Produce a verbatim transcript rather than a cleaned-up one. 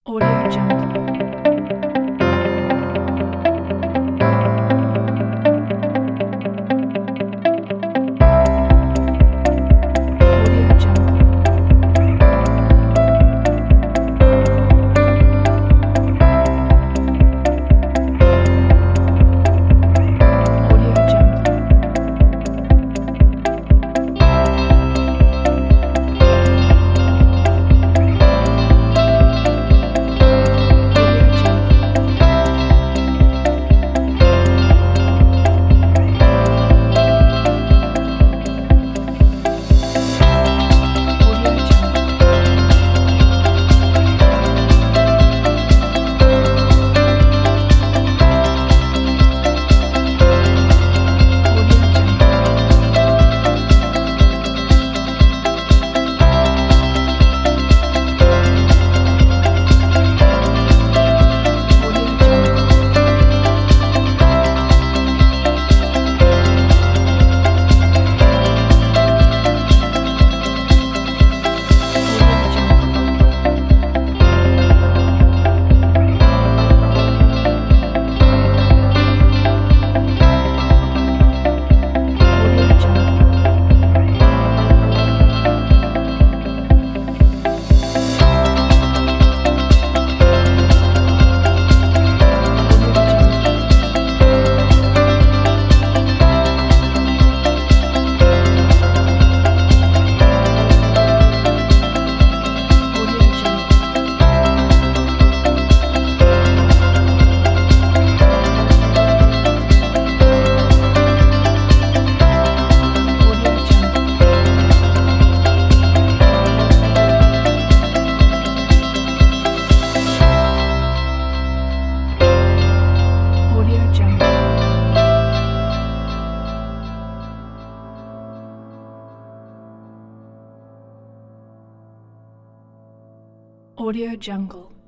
Audio Jungle. Audio Jungle. Audio Jungle. Audio Jungle. Audio Jungle. Audio Jungle. Audio Jungle. Audio Jungle. Audio Jungle. Audio Jungle. Audio Jungle. Audio Jungle. Audio Jungle. Audio Jungle.